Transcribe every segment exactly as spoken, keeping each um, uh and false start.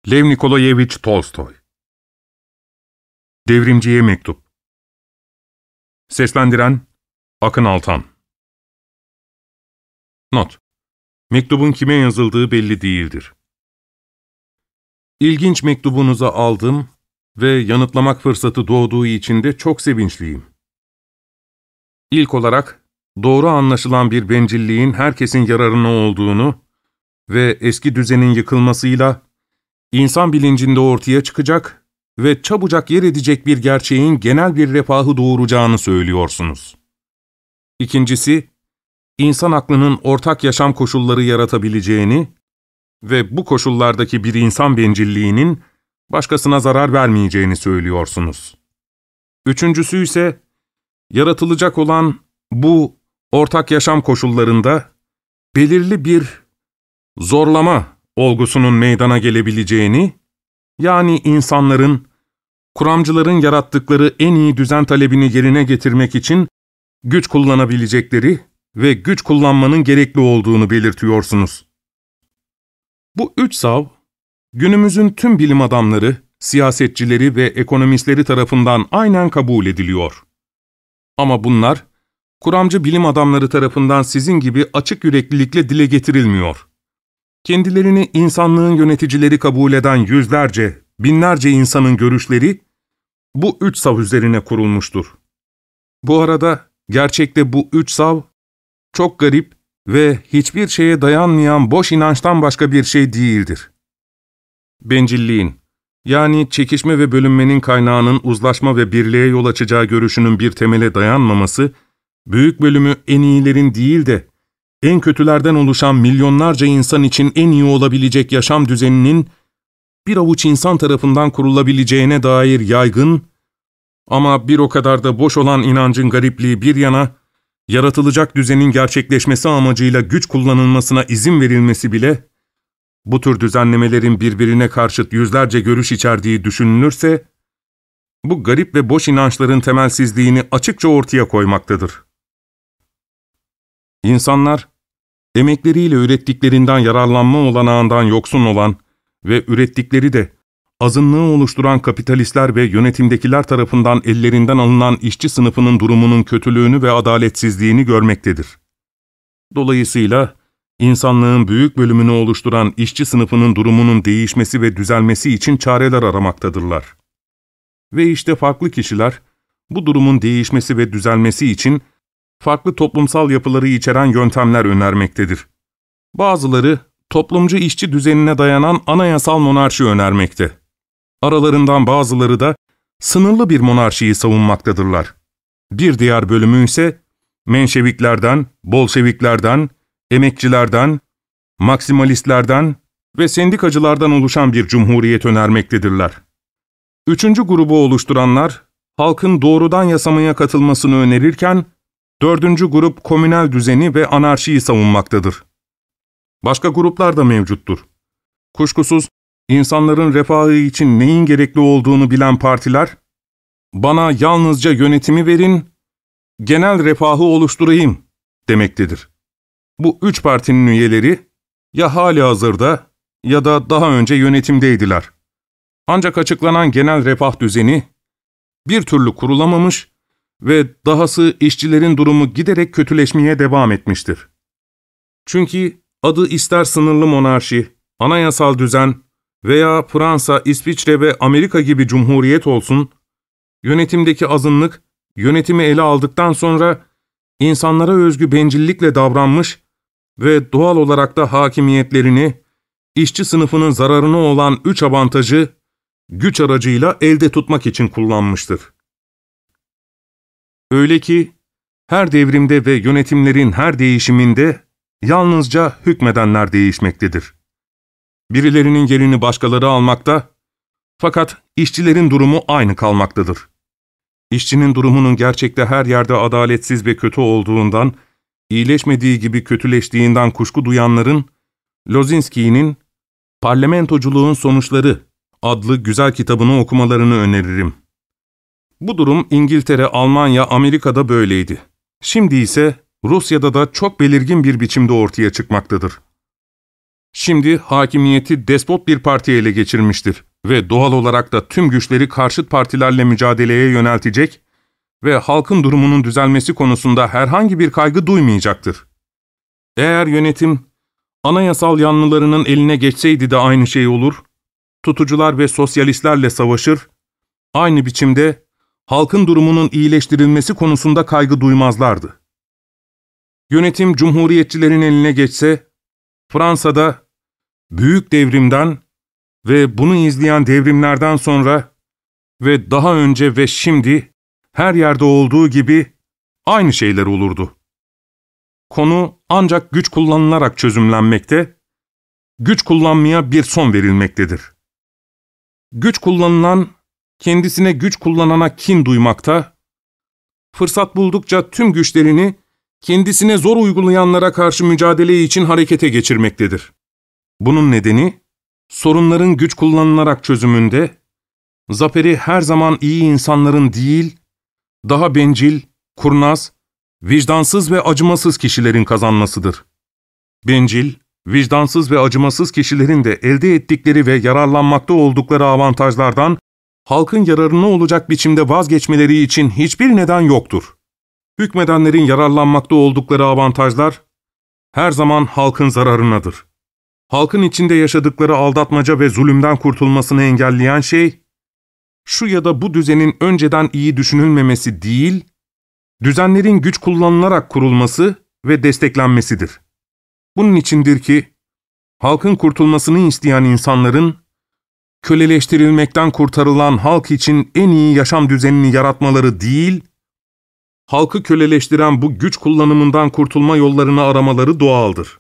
Lev Nikolayevich Tolstoy. Devrimciye Mektup. Seslendiren Akın Altan. Not: Mektubun kime yazıldığı belli değildir. İlginç mektubunuzu aldım ve yanıtlamak fırsatı doğduğu için de çok sevinçliyim. İlk olarak, doğru anlaşılan bir bencilliğin herkesin yararına olduğunu ve eski düzenin yıkılmasıyla insan bilincinde ortaya çıkacak ve çabucak yer edecek bir gerçeğin genel bir refahı doğuracağını söylüyorsunuz. İkincisi, insan aklının ortak yaşam koşulları yaratabileceğini ve bu koşullardaki bir insan bencilliğinin başkasına zarar vermeyeceğini söylüyorsunuz. Üçüncüsü ise, yaratılacak olan bu ortak yaşam koşullarında belirli bir zorlama olgusunun meydana gelebileceğini, yani insanların, kuramcıların yarattıkları en iyi düzen talebini yerine getirmek için güç kullanabilecekleri ve güç kullanmanın gerekli olduğunu belirtiyorsunuz. Bu üç sav, günümüzün tüm bilim adamları, siyasetçileri ve ekonomistleri tarafından aynen kabul ediliyor. Ama bunlar, kuramcı bilim adamları tarafından sizin gibi açık yüreklilikle dile getirilmiyor. Kendilerini insanlığın yöneticileri kabul eden yüzlerce, binlerce insanın görüşleri, bu üç sav üzerine kurulmuştur. Bu arada, gerçekte bu üç sav, çok garip ve hiçbir şeye dayanmayan boş inançtan başka bir şey değildir. Bencilliğin, yani çekişme ve bölünmenin kaynağının uzlaşma ve birliğe yol açacağı görüşünün bir temele dayanmaması, büyük bölümü en iyilerin değil de, en kötülerden oluşan milyonlarca insan için en iyi olabilecek yaşam düzeninin, bir avuç insan tarafından kurulabileceğine dair yaygın, ama bir o kadar da boş olan inancın garipliği bir yana, yaratılacak düzenin gerçekleşmesi amacıyla güç kullanılmasına izin verilmesi bile, bu tür düzenlemelerin birbirine karşıt yüzlerce görüş içerdiği düşünülürse, bu garip ve boş inançların temelsizliğini açıkça ortaya koymaktadır. İnsanlar, emekleriyle ürettiklerinden yararlanma olanağından yoksun olan ve ürettikleri de azınlığı oluşturan kapitalistler ve yönetimdekiler tarafından ellerinden alınan işçi sınıfının durumunun kötülüğünü ve adaletsizliğini görmektedir. Dolayısıyla, insanlığın büyük bölümünü oluşturan işçi sınıfının durumunun değişmesi ve düzelmesi için çareler aramaktadırlar. Ve işte farklı kişiler, bu durumun değişmesi ve düzelmesi için farklı toplumsal yapıları içeren yöntemler önermektedir. Bazıları, toplumcu işçi düzenine dayanan anayasal monarşi önermekte. Aralarından bazıları da sınırlı bir monarşiyi savunmaktadırlar. Bir diğer bölümü ise Menşeviklerden, Bolşeviklerden, emekçilerden, maksimalistlerden ve sendikacılardan oluşan bir cumhuriyet önermektedirler. Üçüncü grubu oluşturanlar, halkın doğrudan yasamaya katılmasını önerirken, dördüncü grup komünel düzeni ve anarşiyi savunmaktadır. Başka gruplar da mevcuttur. Kuşkusuz, insanların refahı için neyin gerekli olduğunu bilen partiler, bana yalnızca yönetimi verin, genel refahı oluşturayım demektedir. Bu üç partinin üyeleri, ya halihazırda ya da daha önce yönetimdeydiler. Ancak açıklanan genel refah düzeni, bir türlü kurulamamış ve dahası işçilerin durumu giderek kötüleşmeye devam etmiştir. Çünkü adı ister sınırlı monarşi, anayasal düzen veya Fransa, İsviçre ve Amerika gibi cumhuriyet olsun, yönetimdeki azınlık, yönetimi ele aldıktan sonra insanlara özgü bencillikle davranmış ve doğal olarak da hakimiyetlerini, işçi sınıfının zararına olan üç avantajı, güç aracıyla elde tutmak için kullanmıştır. Öyle ki, her devrimde ve yönetimlerin her değişiminde yalnızca hükmedenler değişmektedir. Birilerinin yerini başkaları almakta, fakat işçilerin durumu aynı kalmaktadır. İşçinin durumunun gerçekte her yerde adaletsiz ve kötü olduğundan, iyileşmediği gibi kötüleştiğinden kuşku duyanların, Lozinski'nin ''Parlamentoculuğun Sonuçları'' adlı güzel kitabını okumalarını öneririm. Bu durum İngiltere, Almanya, Amerika'da böyleydi. Şimdi ise Rusya'da da çok belirgin bir biçimde ortaya çıkmaktadır. Şimdi hakimiyeti despot bir parti ele geçirmiştir ve doğal olarak da tüm güçleri karşıt partilerle mücadeleye yöneltecek ve halkın durumunun düzelmesi konusunda herhangi bir kaygı duymayacaktır. Eğer yönetim, anayasal yanlılarının eline geçseydi de aynı şey olur, tutucular ve sosyalistlerle savaşır, aynı biçimde halkın durumunun iyileştirilmesi konusunda kaygı duymazlardı. Yönetim cumhuriyetçilerin eline geçse, Fransa'da büyük devrimden ve bunu izleyen devrimlerden sonra ve daha önce ve şimdi her yerde olduğu gibi aynı şeyler olurdu. Konu ancak güç kullanılarak çözümlenmekte, güç kullanmaya bir son verilmektedir. Güç kullanılan, kendisine güç kullanana kin duymakta, fırsat buldukça tüm güçlerini kendisine zor uygulayanlara karşı mücadele için harekete geçirmektedir. Bunun nedeni, sorunların güç kullanılarak çözümünde, zaferi her zaman iyi insanların değil, daha bencil, kurnaz, vicdansız ve acımasız kişilerin kazanmasıdır. Bencil, vicdansız ve acımasız kişilerin de elde ettikleri ve yararlanmakta oldukları avantajlardan halkın yararına olacak biçimde vazgeçmeleri için hiçbir neden yoktur. Hükmedenlerin yararlanmakta oldukları avantajlar her zaman halkın zararınadır. Halkın içinde yaşadıkları aldatmaca ve zulümden kurtulmasını engelleyen şey, şu ya da bu düzenin önceden iyi düşünülmemesi değil, düzenlerin güç kullanılarak kurulması ve desteklenmesidir. Bunun içindir ki, halkın kurtulmasını isteyen insanların, köleleştirilmekten kurtarılan halk için en iyi yaşam düzenini yaratmaları değil, halkı köleleştiren bu güç kullanımından kurtulma yollarını aramaları doğaldır.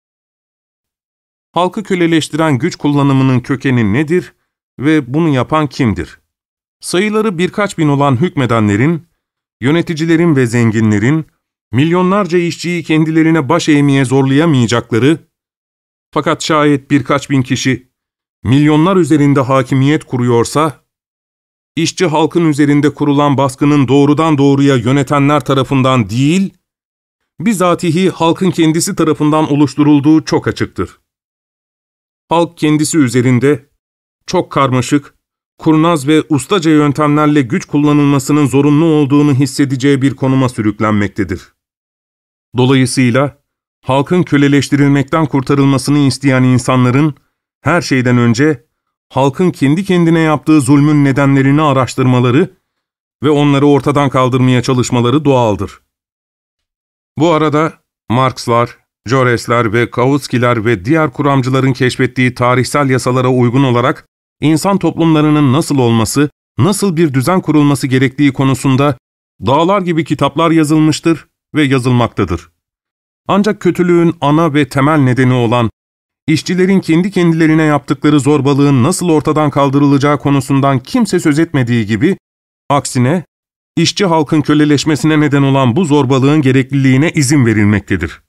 Halkı köleleştiren güç kullanımının kökeni nedir ve bunu yapan kimdir? Sayıları birkaç bin olan hükmedenlerin, yöneticilerin ve zenginlerin, milyonlarca işçiyi kendilerine baş eğmeye zorlayamayacakları, fakat şayet birkaç bin kişi, milyonlar üzerinde hakimiyet kuruyorsa, işçi halkın üzerinde kurulan baskının doğrudan doğruya yönetenler tarafından değil, bizatihi halkın kendisi tarafından oluşturulduğu çok açıktır. Halk kendisi üzerinde çok karmaşık, kurnaz ve ustaca yöntemlerle güç kullanılmasının zorunlu olduğunu hissedeceği bir konuma sürüklenmektedir. Dolayısıyla, halkın köleleştirilmekten kurtarılmasını isteyen insanların, her şeyden önce, halkın kendi kendine yaptığı zulmün nedenlerini araştırmaları ve onları ortadan kaldırmaya çalışmaları doğaldır. Bu arada, Marxlar, Jaures'ler ve Kautsky'ler ve diğer kuramcıların keşfettiği tarihsel yasalara uygun olarak, insan toplumlarının nasıl olması, nasıl bir düzen kurulması gerektiği konusunda dağlar gibi kitaplar yazılmıştır ve yazılmaktadır. Ancak kötülüğün ana ve temel nedeni olan, işçilerin kendi kendilerine yaptıkları zorbalığın nasıl ortadan kaldırılacağı konusundan kimse söz etmediği gibi, aksine, işçi halkın köleleşmesine neden olan bu zorbalığın gerekliliğine izin verilmektedir.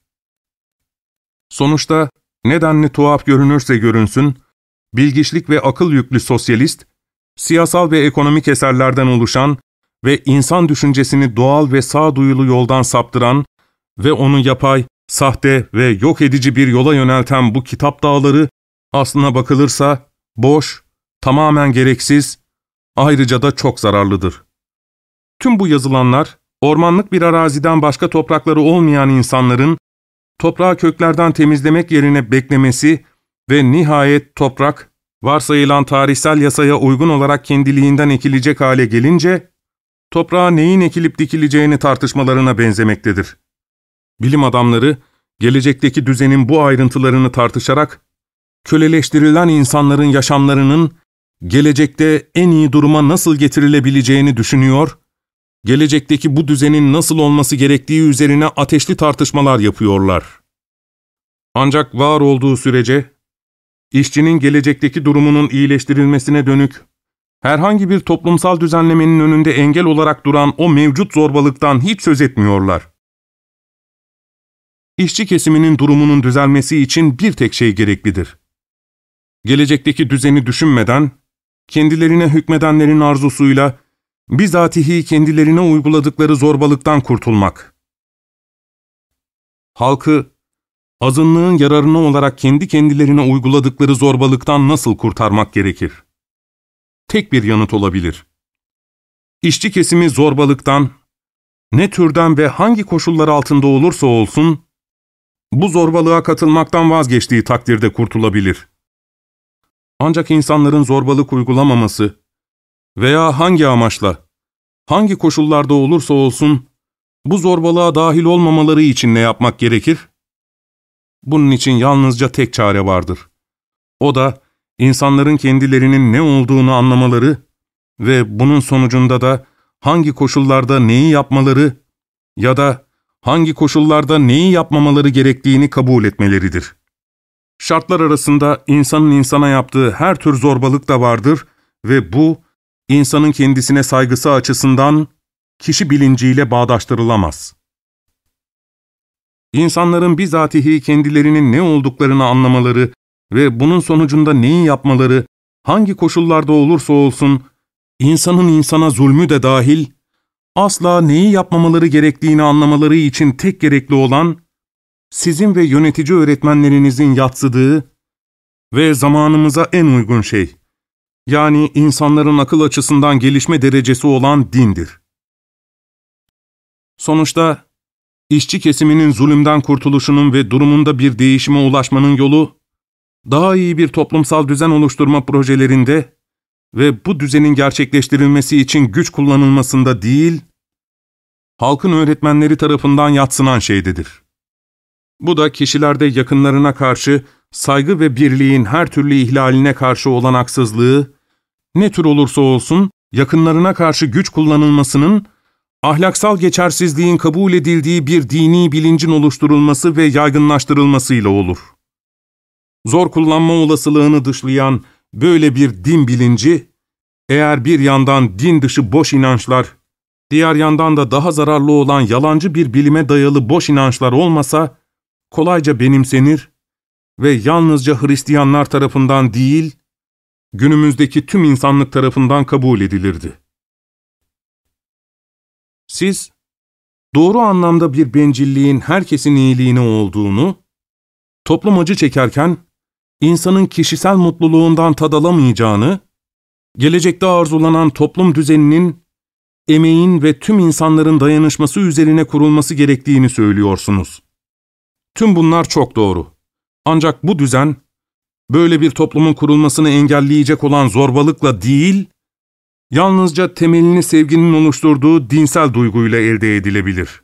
Sonuçta, nedenli tuhaf görünürse görünsün, bilgiçlik ve akıl yüklü sosyalist, siyasal ve ekonomik eserlerden oluşan ve insan düşüncesini doğal ve sağduyulu yoldan saptıran ve onu yapay, sahte ve yok edici bir yola yönelten bu kitap dağları, aslına bakılırsa boş, tamamen gereksiz, ayrıca da çok zararlıdır. Tüm bu yazılanlar, ormanlık bir araziden başka toprakları olmayan insanların, toprağı köklerden temizlemek yerine beklemesi ve nihayet toprak, varsayılan tarihsel yasaya uygun olarak kendiliğinden ekilecek hale gelince, toprağa neyin ekilip dikileceğini tartışmalarına benzemektedir. Bilim adamları, gelecekteki düzenin bu ayrıntılarını tartışarak, köleleştirilen insanların yaşamlarının, gelecekte en iyi duruma nasıl getirilebileceğini düşünüyor, gelecekteki bu düzenin nasıl olması gerektiği üzerine ateşli tartışmalar yapıyorlar. Ancak var olduğu sürece, işçinin gelecekteki durumunun iyileştirilmesine dönük, herhangi bir toplumsal düzenlemenin önünde engel olarak duran o mevcut zorbalıktan hiç söz etmiyorlar. İşçi kesiminin durumunun düzelmesi için bir tek şey gereklidir. Gelecekteki düzeni düşünmeden, kendilerine hükmedenlerin arzusuyla, bizatihi kendilerine uyguladıkları zorbalıktan kurtulmak. Halkı, azınlığın yararına olarak kendi kendilerine uyguladıkları zorbalıktan nasıl kurtarmak gerekir? Tek bir yanıt olabilir. İşçi kesimi zorbalıktan, ne türden ve hangi koşullar altında olursa olsun, bu zorbalığa katılmaktan vazgeçtiği takdirde kurtulabilir. Ancak insanların zorbalık uygulamaması veya hangi amaçla, hangi koşullarda olursa olsun, bu zorbalığa dahil olmamaları için ne yapmak gerekir? Bunun için yalnızca tek çare vardır. O da, insanların kendilerinin ne olduğunu anlamaları ve bunun sonucunda da hangi koşullarda neyi yapmaları ya da hangi koşullarda neyi yapmamaları gerektiğini kabul etmeleridir. Şartlar arasında insanın insana yaptığı her tür zorbalık da vardır ve bu, insanın kendisine saygısı açısından kişi bilinciyle bağdaştırılamaz. İnsanların bizatihi kendilerinin ne olduklarını anlamaları ve bunun sonucunda neyi yapmaları, hangi koşullarda olursa olsun, insanın insana zulmü de dahil, asla neyi yapmamaları gerektiğini anlamaları için tek gerekli olan, sizin ve yönetici öğretmenlerinizin yadsıdığı ve zamanımıza en uygun şey, yani insanların akıl açısından gelişme derecesi olan dindir. Sonuçta, işçi kesiminin zulümden kurtuluşunun ve durumunda bir değişime ulaşmanın yolu, daha iyi bir toplumsal düzen oluşturma projelerinde ve bu düzenin gerçekleştirilmesi için güç kullanılmasında değil, halkın öğretmenleri tarafından yadsınan şeydedir. Bu da kişilerde yakınlarına karşı saygı ve birliğin her türlü ihlaline karşı olanaksızlığı, ne tür olursa olsun yakınlarına karşı güç kullanılmasının, ahlaksal geçersizliğin kabul edildiği bir dini bilincin oluşturulması ve yaygınlaştırılmasıyla olur. Zor kullanma olasılığını dışlayan böyle bir din bilinci, eğer bir yandan din dışı boş inançlar, diğer yandan da daha zararlı olan yalancı bir bilime dayalı boş inançlar olmasa, kolayca benimsenir ve yalnızca Hristiyanlar tarafından değil, günümüzdeki tüm insanlık tarafından kabul edilirdi. Siz, doğru anlamda bir bencilliğin herkesin iyiliğine olduğunu, toplum acı çekerken, insanın kişisel mutluluğundan tad alamayacağını, gelecekte arzulanan toplum düzeninin, emeğin ve tüm insanların dayanışması üzerine kurulması gerektiğini söylüyorsunuz. Tüm bunlar çok doğru. Ancak bu düzen, böyle bir toplumun kurulmasını engelleyecek olan zorbalıkla değil, yalnızca temelini sevginin oluşturduğu dinsel duyguyla elde edilebilir.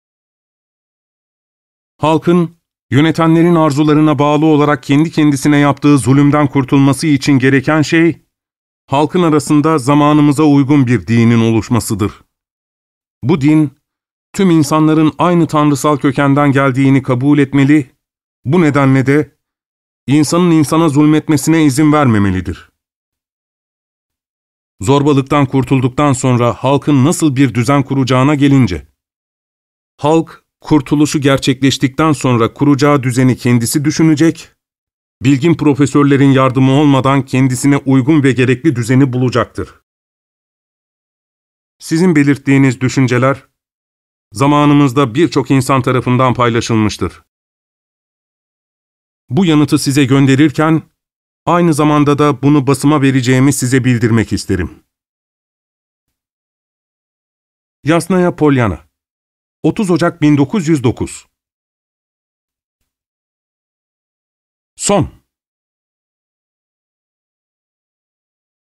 Halkın, yönetenlerin arzularına bağlı olarak kendi kendisine yaptığı zulümden kurtulması için gereken şey, halkın arasında zamanımıza uygun bir dinin oluşmasıdır. Bu din, tüm insanların aynı tanrısal kökenden geldiğini kabul etmeli, bu nedenle de insanın insana zulmetmesine izin vermemelidir. Zorbalıktan kurtulduktan sonra halkın nasıl bir düzen kuracağına gelince, halk, kurtuluşu gerçekleştikten sonra kuracağı düzeni kendisi düşünecek, bilgin profesörlerin yardımı olmadan kendisine uygun ve gerekli düzeni bulacaktır. Sizin belirttiğiniz düşünceler, zamanımızda birçok insan tarafından paylaşılmıştır. Bu yanıtı size gönderirken, aynı zamanda da bunu basıma vereceğimi size bildirmek isterim. Yasnaya Polyana, otuz Ocak bin dokuz yüz dokuz. Son.